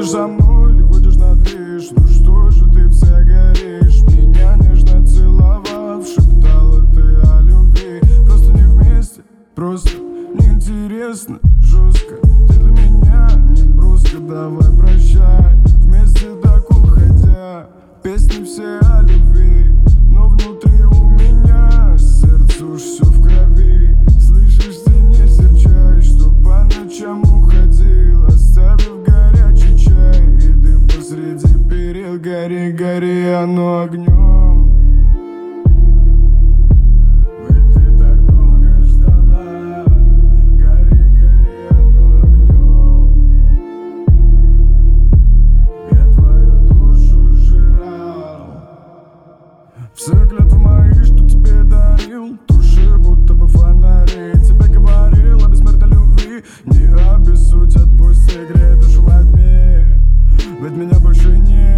Идешь за мной или ходишь на движ? Ну что же ты вся горишь? Меня нежно целовав, шептала ты о любви. Просто не вместе, просто неинтересно, жестко. Ты для меня не броска, давай прощай. Вместе так уходя, песни все о любви. Но внутри у меня сердце уж все в крови. Слышишь, ты не серчай, что по ночам уходил, оставив горячий чай и дым посреди перил. Гори, гори, оно огнем. Ведь ты так долго ждала. Гори, гори, оно огнем. Я твою душу жрал. Все клятвы мои, что тебе дарил, туши будто бы фонари. Тебе говорил о бессмертной любви, не обессудь, отпусти, грей душу во тьме. Ведь меня больше нет.